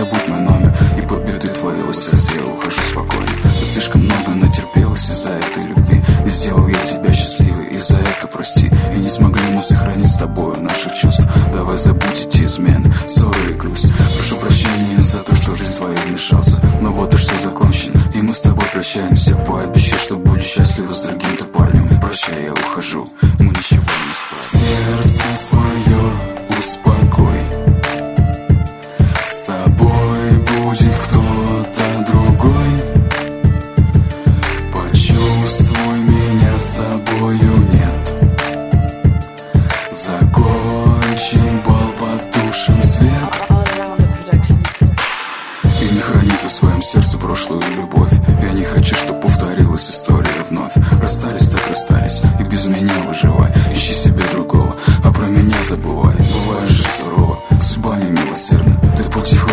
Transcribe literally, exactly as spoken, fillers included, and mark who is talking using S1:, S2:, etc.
S1: забудь мой номер, и под биты твоего сердца я ухожу спокойно. Ты слишком много натерпелась из-за этой любви, и сделал я тебя счастливой, и за это прости. И не смогли мы сохранить с тобой наших чувств. Давай забудь эти измены, ссоры и грусть. Прошу прощения за то, что в жизнь твою вмешался, но вот и все закончено, и мы с тобой прощаемся. Пообещай, что будешь счастлива с другим-то парнем. Прощай, я ухожу, мы ничего не спорим.
S2: Сердце свое успокой, с тобой будет кто-то другой. Почувствуй меня, с тобою нет. Закончен бал, потушен свет.
S1: И не храни ты в своем сердце прошлую любовь. Я не хочу, чтобы повторилась история вновь. Расстались так расстались, и без меня выживай. Ищи себе другого, а про меня забывай. Бывает же сурово, судьба не милосердна. Ты потихоньку